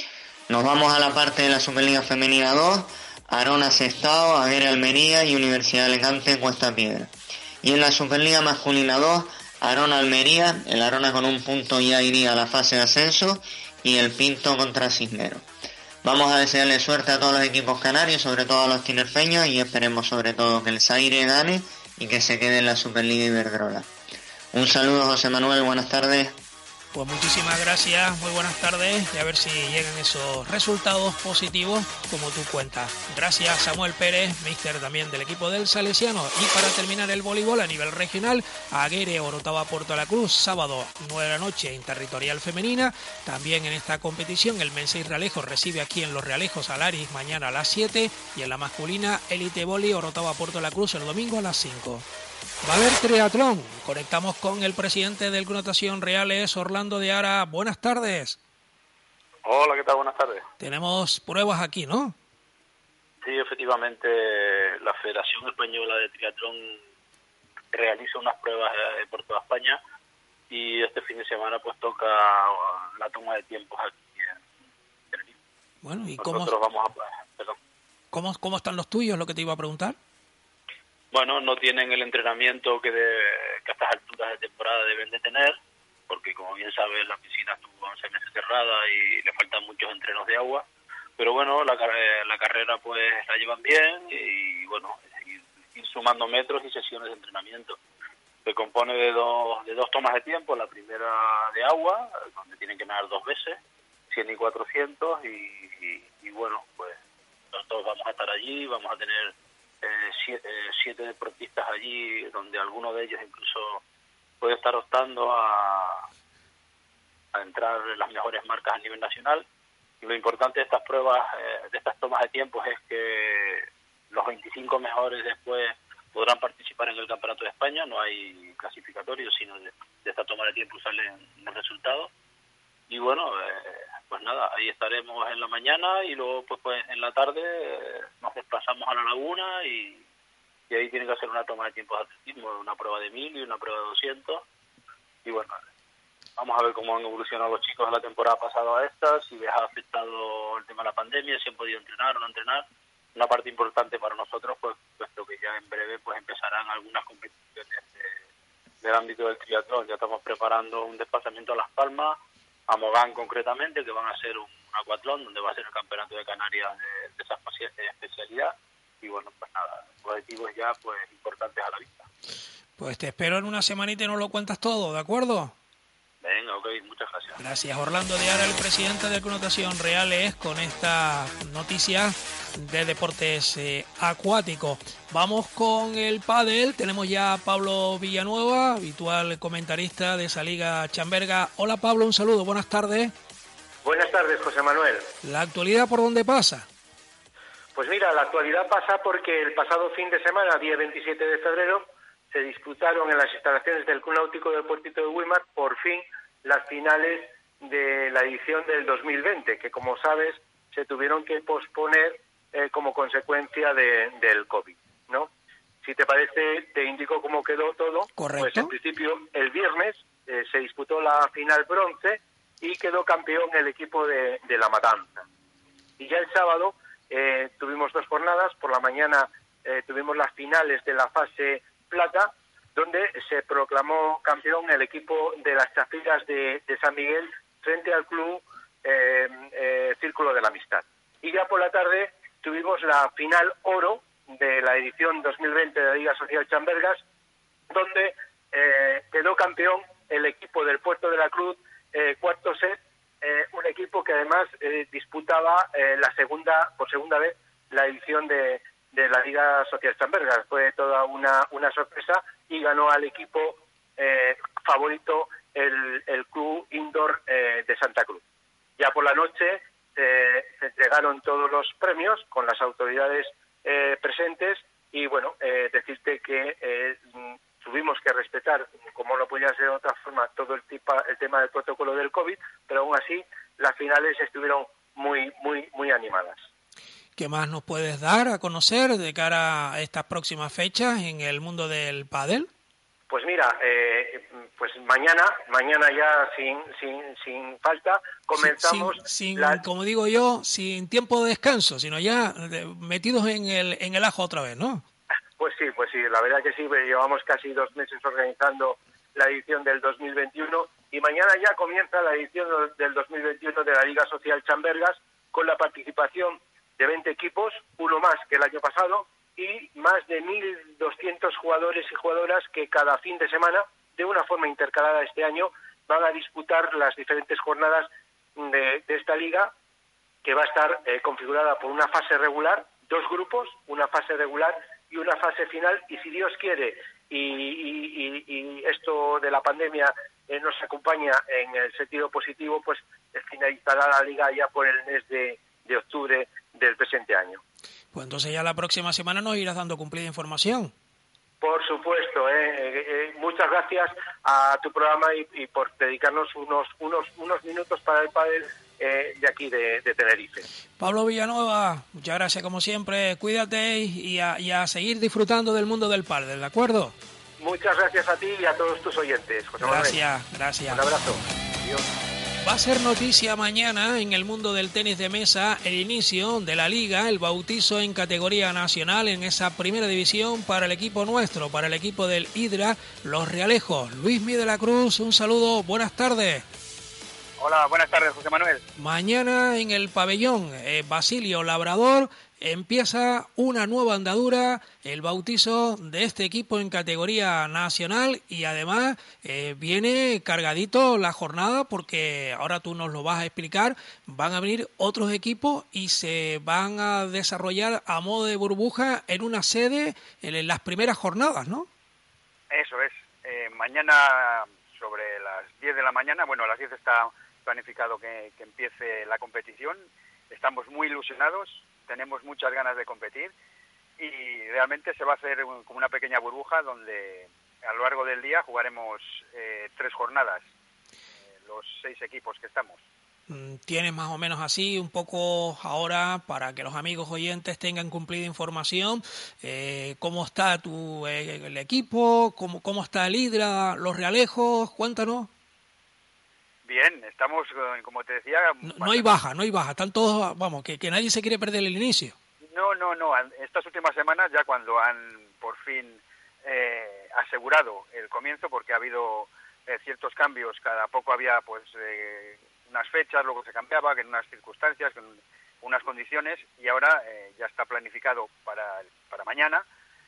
Nos vamos a la parte de la Superliga Femenina dos, Arona Sestao, Aguera Almería y Universidad de Alicante Cuesta Piedra. Y en la Superliga Masculina dos, Arona Almería, el Arona con un punto ya iría a la fase de ascenso y el Pinto contra Cisneros. Vamos a desearle suerte a todos los equipos canarios, sobre todo a los tinerfeños, y esperemos sobre todo que el Zaire gane y que se quede en la Superliga Iberdrola. Un saludo, José Manuel, buenas tardes. Pues muchísimas gracias, muy buenas tardes y a ver si llegan esos resultados positivos como tú cuentas. Gracias Samuel Pérez, míster también del equipo del Salesiano. Y para terminar el voleibol a nivel regional, Aguere Orotava Puerto La Cruz, sábado nueve de la noche en territorial femenina. También en esta competición el Menseis Realejos recibe aquí en Los Realejos a Laris mañana a las siete y en la masculina Elite Voli Orotava Puerto La Cruz el domingo a las cinco. Va a haber triatlón. Conectamos con el presidente del Club Natación Reales, Orlando de Ara. Buenas tardes. Hola, ¿qué tal? Buenas tardes. Tenemos pruebas aquí, ¿no? Sí, efectivamente, la Federación Española de Triatlón realiza unas pruebas por toda España y este fin de semana pues toca la toma de tiempos aquí en Tenerife. Bueno, ¿y Nosotros cómo, vamos a... Perdón. ¿cómo, cómo están los tuyos? Lo que te iba a preguntar. Bueno, no tienen el entrenamiento que, de, que a estas alturas de temporada deben de tener, porque como bien sabes la piscina estuvo once meses cerrada y le faltan muchos entrenos de agua, pero bueno, la, la carrera pues la llevan bien y bueno, ir, ir sumando metros y sesiones de entrenamiento. Se compone de dos, de dos tomas de tiempo, la primera de agua, donde tienen que nadar dos veces, cien y cuatrocientos y, y, y bueno, pues nosotros vamos a estar allí, vamos a tener Eh, siete, eh, siete deportistas allí, donde alguno de ellos incluso puede estar optando a, a entrar en las mejores marcas a nivel nacional. Y lo importante de estas pruebas, eh, de estas tomas de tiempos, es que los veinticinco mejores después podrán participar en el Campeonato de España. No hay clasificatorios, sino de, de esta toma de tiempo salen los resultados. Y bueno, eh, pues nada, ahí estaremos en la mañana y luego pues, pues en la tarde eh, nos desplazamos a la laguna y, y ahí tienen que hacer una toma de tiempos de atletismo, una prueba de mil y una prueba de doscientos. Y bueno, vamos a ver cómo han evolucionado los chicos de la temporada pasada a esta, si les ha afectado el tema de la pandemia, si han podido entrenar o no entrenar. Una parte importante para nosotros, pues puesto que ya en breve pues empezarán algunas competiciones de, del ámbito del triatlón. Ya estamos preparando un desplazamiento a Las Palmas, a Mogán concretamente, que van a hacer un acuatlón, donde va a ser el campeonato de Canarias de, de esa especialidad. Y bueno, pues nada, objetivos ya pues importantes a la vista. Pues te espero en una semanita y nos lo cuentas todo, ¿de acuerdo? Venga, ok, muchas gracias. Gracias, Orlando de Ara, el presidente de Connotación Reales, con esta noticia de deportes eh, acuáticos. Vamos con el pádel. Tenemos ya a Pablo Villanueva, habitual comentarista de esa liga Chamberga. Hola Pablo, un saludo, buenas tardes. Buenas tardes, José Manuel. ¿La actualidad por dónde pasa? Pues mira, la actualidad pasa porque el pasado fin de semana, día veintisiete de febrero, se disputaron en las instalaciones del Club Náutico del Puertito de Wilmar, por fin, las finales de la edición del dos mil veinte, que como sabes, se tuvieron que posponer eh, como consecuencia de, del COVID, ¿no? Si te parece, te indico cómo quedó todo. Correcto. Pues en principio, el viernes eh, se disputó la final bronce y quedó campeón el equipo de, de La Matanza. Y ya el sábado eh, tuvimos dos jornadas. Por la mañana eh, tuvimos las finales de la fase plata, donde se proclamó campeón el equipo de las Chafiras de, de San Miguel frente al club eh, eh, Círculo de la Amistad. Y ya por la tarde tuvimos la final oro de la edición dos mil veinte de la Liga Social Chambergas, donde eh, quedó campeón el equipo del Puerto de la Cruz, eh, cuarto set, eh, un equipo que además eh, disputaba eh, la segunda por segunda vez la edición de, de la Liga Social Chambergas. Fue toda una, una sorpresa y ganó al equipo eh, favorito el, el Club Indoor eh, de Santa Cruz. Ya por la noche eh, se entregaron todos los premios con las autoridades eh, presentes y bueno, eh, decirte que eh, tuvimos que respetar, como no podía ser de otra forma, todo el, tipo, el tema del protocolo del COVID, pero aún así las finales estuvieron muy, muy, muy animadas. ¿Qué más nos puedes dar a conocer de cara a estas próximas fechas en el mundo del pádel? Pues mira, eh, pues mañana, mañana ya sin sin sin falta comenzamos. Sin, sin la... como digo yo, sin tiempo de descanso, sino ya metidos en el en el ajo otra vez, ¿no? Pues sí, pues sí, la verdad que sí, llevamos casi dos meses organizando la edición del dos mil veintiuno y mañana ya comienza la edición del dos mil veintiuno de la Liga Social Chambergas con la participación de veinte equipos, uno más que el año pasado, y más de mil doscientos jugadores y jugadoras que cada fin de semana, de una forma intercalada este año, van a disputar las diferentes jornadas de, de esta liga, que va a estar eh, configurada por una fase regular, dos grupos, una fase regular y una fase final, y si Dios quiere, y, y, y, y esto de la pandemia eh, nos acompaña en el sentido positivo, pues finalizará la liga ya por el mes de, de octubre del presente año. Pues entonces ya la próxima semana nos irás dando cumplida información. Por supuesto, eh, eh, eh, muchas gracias a tu programa y, y por dedicarnos unos unos unos minutos para el pádel eh, de aquí de, de Tenerife. Pablo Villanueva, muchas gracias como siempre, cuídate y a, y a seguir disfrutando del mundo del pádel, ¿de acuerdo? Muchas gracias a ti y a todos tus oyentes, José Manuel. Gracias, gracias. Un abrazo. Adiós. Va a ser noticia mañana en el mundo del tenis de mesa el inicio de la liga, el bautizo en categoría nacional en esa primera división para el equipo nuestro, para el equipo del Hidra, Los Realejos. Luismi de la Cruz, un saludo, buenas tardes. Hola, buenas tardes, José Manuel. Mañana en el pabellón eh, Basilio Labrador empieza una nueva andadura, el bautizo de este equipo en categoría nacional y además eh, viene cargadito la jornada porque ahora tú nos lo vas a explicar, van a venir otros equipos y se van a desarrollar a modo de burbuja en una sede en las primeras jornadas, ¿no? Eso es, eh, mañana sobre las diez de la mañana, bueno, a las diez está planificado que, que empiece la competición, estamos muy ilusionados, tenemos muchas ganas de competir y realmente se va a hacer un, como una pequeña burbuja donde a lo largo del día jugaremos eh, tres jornadas, eh, los seis equipos que estamos. Tienes más o menos así, un poco ahora, para que los amigos oyentes tengan cumplida información, eh, cómo está tu eh, el equipo, cómo, cómo está el Hidra, Los Realejos, cuéntanos. Bien, estamos, como te decía... No, no hay baja, no hay baja, están todos, vamos, que, que nadie se quiere perder el inicio. No, no, no, estas últimas semanas ya cuando han por fin eh, asegurado el comienzo, porque ha habido eh, ciertos cambios, cada poco había pues eh, unas fechas, luego se cambiaba, que en unas circunstancias, con unas condiciones, y ahora eh, ya está planificado para, para mañana,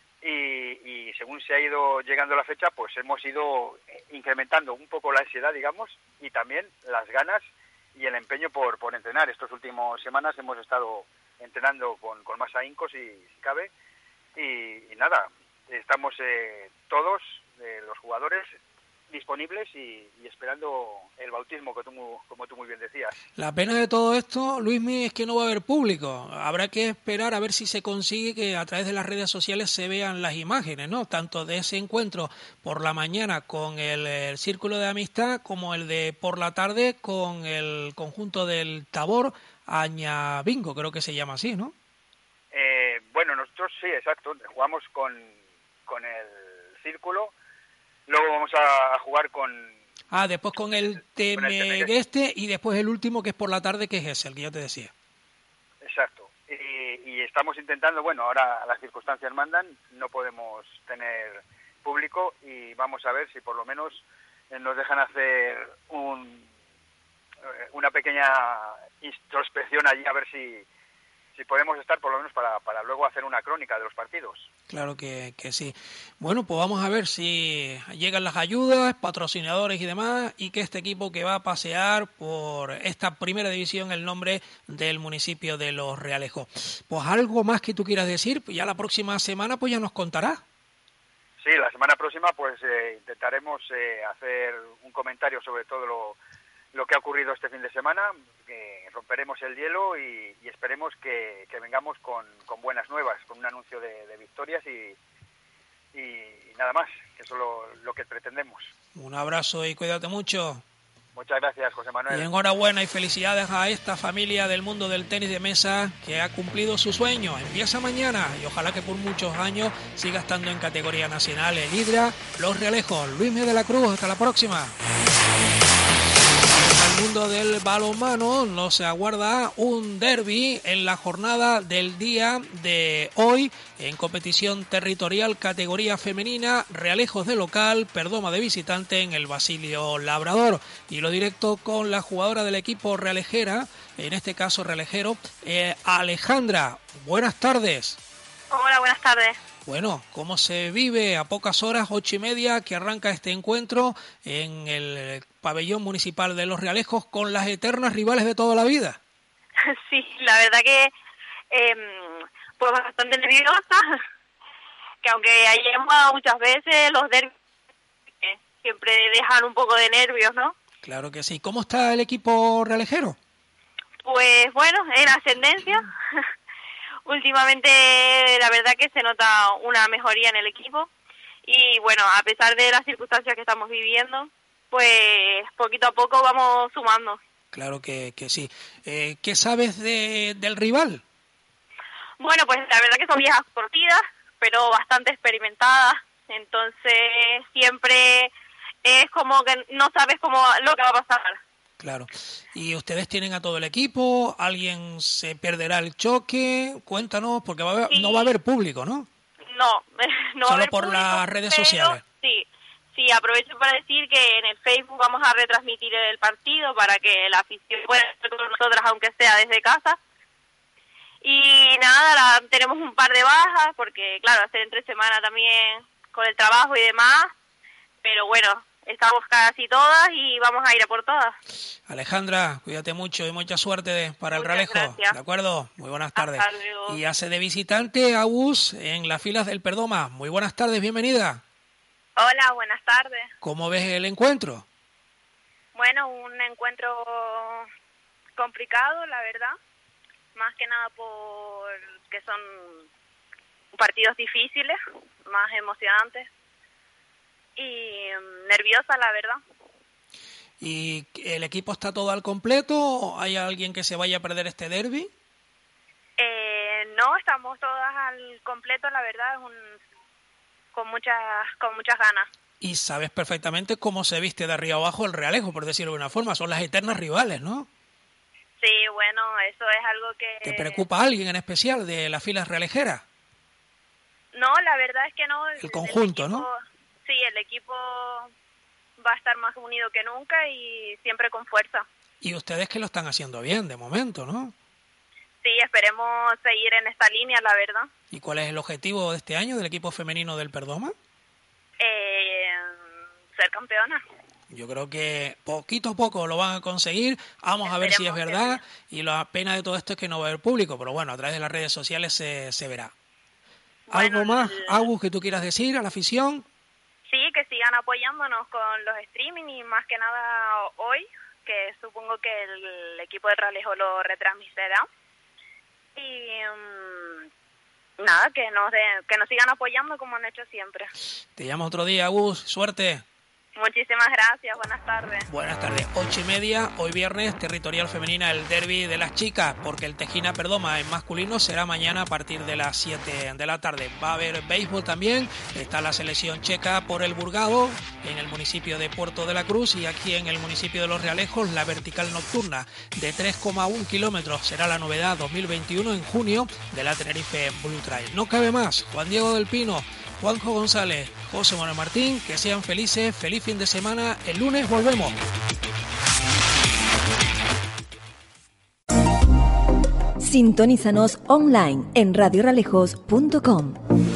y, y según se ha ido llegando la fecha, pues hemos ido incrementando un poco la ansiedad, digamos, y también las ganas y el empeño por, por entrenar. Estas últimas semanas hemos estado entrenando con, con más ahínco, si, si cabe, y, y nada, estamos eh, todos, eh, los jugadores, disponibles y, y esperando el bautismo, que tú, como tú muy bien decías. La pena de todo esto, Luismi, es que no va a haber público. Habrá que esperar a ver si se consigue que a través de las redes sociales se vean las imágenes, ¿no? Tanto de ese encuentro por la mañana con el, el Círculo de Amistad como el de por la tarde con el conjunto del Tabor Añabingo, creo que se llama así, ¿no? Eh, bueno, nosotros sí, exacto. Jugamos con, con el Círculo. Luego vamos a jugar con... Ah, después con el Temegueste y después el último que es por la tarde, que es ese, el que yo te decía. Exacto. Y, y estamos intentando, bueno, ahora las circunstancias mandan, no podemos tener público y vamos a ver si por lo menos nos dejan hacer un, una pequeña introspección allí, a ver si... si podemos estar por lo menos para, para luego hacer una crónica de los partidos. Claro que, que sí. Bueno, pues vamos a ver si llegan las ayudas, patrocinadores y demás, y que este equipo que va a pasear por esta primera división el nombre del municipio de Los Realejos. Pues algo más que tú quieras decir, ya la próxima semana pues ya nos contarás. Sí, la semana próxima pues eh, intentaremos eh, hacer un comentario sobre todo lo lo que ha ocurrido este fin de semana, que romperemos el hielo y, y esperemos que, que vengamos con, con buenas nuevas, con un anuncio de, de victorias y, y, y nada más, que eso es lo, lo que pretendemos. Un abrazo y cuídate mucho. Muchas gracias, José Manuel. Y enhorabuena y felicidades a esta familia del mundo del tenis de mesa que ha cumplido su sueño. Empieza mañana y ojalá que por muchos años siga estando en categoría nacional el Hidra Los Realejos. Luis Miguel de la Cruz, hasta la próxima. El mundo del balonmano nos aguarda un derbi en la jornada del día de hoy en competición territorial categoría femenina, Realejos de local, Perdoma de visitante en el Basilio Labrador. Y lo directo con la jugadora del equipo realejera, en este caso realejero, eh, Alejandra. Buenas tardes. Hola, buenas tardes. Bueno, ¿cómo se vive a pocas horas, ocho y media, que arranca este encuentro en el pabellón municipal de Los Realejos con las eternas rivales de toda la vida? Sí, la verdad que eh, pues bastante nerviosa, que aunque hayamos jugado muchas veces, los derbis eh, siempre dejan un poco de nervios, ¿no? Claro que sí. ¿Cómo está el equipo realejero? Pues bueno, en ascendencia. Últimamente la verdad que se nota una mejoría en el equipo y bueno, a pesar de las circunstancias que estamos viviendo, pues poquito a poco vamos sumando. Claro que, que sí. Eh, ¿Qué sabes de, del rival? Bueno, pues la verdad que son viejas partidas, pero bastante experimentadas, entonces siempre es como que no sabes cómo lo que va a pasar. Claro. ¿Y ustedes tienen a todo el equipo? ¿Alguien se perderá el choque? Cuéntanos, porque va a haber, sí. no va a haber público, ¿no? No, no Solo va a haber por público, las redes pero sociales. Sí, sí, aprovecho para decir que en el Facebook vamos a retransmitir el partido para que la afición pueda estar con nosotras, aunque sea desde casa. Y nada, la, tenemos un par de bajas, porque claro, hacer entre semana también con el trabajo y demás, pero bueno, estamos casi todas y vamos a ir a por todas. Alejandra, cuídate mucho y mucha suerte para el Muchas Ralejo. gracias. ¿De acuerdo? Muy buenas tardes. Hasta luego. Y hace de visitante Agus en las filas del Perdoma. Muy buenas tardes, bienvenida. Hola, buenas tardes. ¿Cómo ves el encuentro? Bueno, un encuentro complicado, la verdad. Más que nada porque son partidos difíciles, más emocionantes. Y nerviosa, la verdad. ¿Y el equipo está todo al completo? ¿Hay alguien que se vaya a perder este derbi? Eh, no, estamos todas al completo, la verdad, es un, con muchas con muchas ganas. Y sabes perfectamente cómo se viste de arriba abajo el Realejo, por decirlo de una forma. Son las eternas rivales, ¿no? Sí, bueno, eso es algo que... ¿Te preocupa alguien en especial de las filas realejeras? No, la verdad es que no. El, el conjunto, el equipo, ¿no? Sí, el equipo va a estar más unido que nunca y siempre con fuerza. Y ustedes que lo están haciendo bien, de momento, ¿no? Sí, esperemos seguir en esta línea, la verdad. ¿Y cuál es el objetivo de este año del equipo femenino del Perdoma? Eh, ser campeona. Yo creo que poquito a poco lo van a conseguir. Vamos Esperemos a ver si es verdad. Y la pena de todo esto es que no va a haber público, pero bueno, a través de las redes sociales se, se verá. Bueno, ¿Algo más, el... Agus, que tú quieras decir a la afición? Sí, que sigan apoyándonos con los streaming y más que nada hoy, que supongo que el equipo de Realejo lo retransmitirá. Y um, nada, que nos, de, que nos sigan apoyando como han hecho siempre. Te llamo otro día, Agus. Suerte. Muchísimas gracias, buenas tardes. Buenas tardes, ocho y media, hoy viernes, territorial femenina, el derbi de las chicas, porque el Tejina Perdoma en masculino será mañana a partir de las siete de la tarde. Va a haber béisbol también, está la selección checa por el Burgado, en el municipio de Puerto de la Cruz, y aquí en el municipio de Los Realejos, la vertical nocturna de tres coma uno kilómetros será la novedad dos mil veintiuno en junio de la Tenerife Blue Trail. No cabe más, Juan Diego del Pino, Juanjo González, José Manuel Martín, que sean felices, feliz fin de semana, el lunes volvemos. Sintonízanos online en radio ralejos punto com.